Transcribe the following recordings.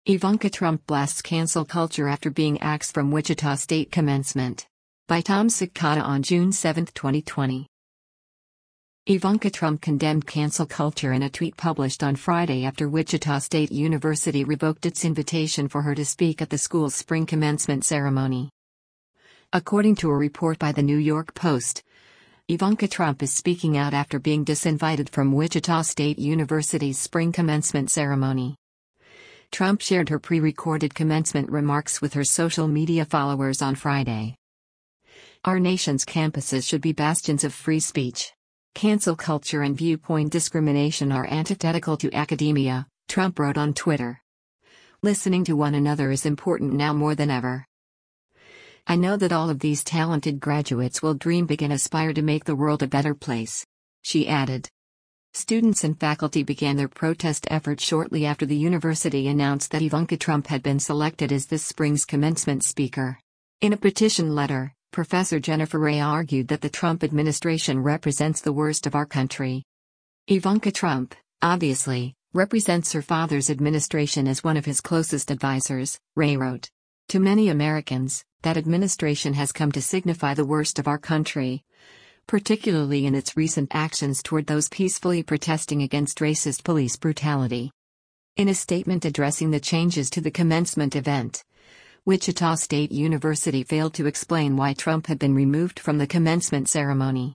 Ivanka Trump blasts cancel culture after being axed from Wichita State commencement. By Tom Sikata on June 7, 2020. Ivanka Trump condemned cancel culture in a tweet published on Friday after Wichita State University revoked its invitation for her to speak at the school's spring commencement ceremony. According to a report by the New York Post, Ivanka Trump is speaking out after being disinvited from Wichita State University's spring commencement ceremony. Trump shared her pre-recorded commencement remarks with her social media followers on Friday. Our nation's campuses should be bastions of free speech. Cancel culture and viewpoint discrimination are antithetical to academia, Trump wrote on Twitter. Listening to one another is important now more than ever. I know that all of these talented graduates will dream big and aspire to make the world a better place, she added. Students and faculty began their protest efforts shortly after the university announced that Ivanka Trump had been selected as this spring's commencement speaker. In a petition letter, Professor Jennifer Ray argued that the Trump administration represents the worst of our country. Ivanka Trump, obviously, represents her father's administration as one of his closest advisors, Ray wrote. To many Americans, that administration has come to signify the worst of our country, particularly in its recent actions toward those peacefully protesting against racist police brutality. In a statement addressing the changes to the commencement event, Wichita State University failed to explain why Trump had been removed from the commencement ceremony.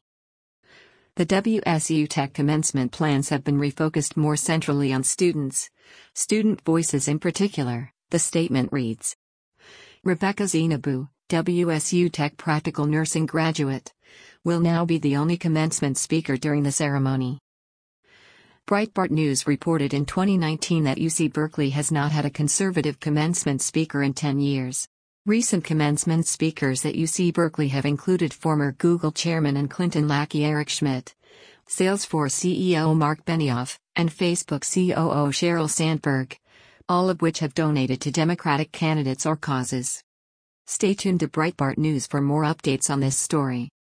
The WSU Tech commencement plans have been refocused more centrally on student voices in particular, the statement reads. Rebecca Zenabu, WSU Tech practical nursing graduate, will now be the only commencement speaker during the ceremony. Breitbart News reported in 2019 that UC Berkeley has not had a conservative commencement speaker in 10 years. Recent commencement speakers at UC Berkeley have included former Google chairman and Clinton lackey Eric Schmidt, Salesforce CEO Mark Benioff, and Facebook COO Sheryl Sandberg, all of which have donated to Democratic candidates or causes. Stay tuned to Breitbart News for more updates on this story.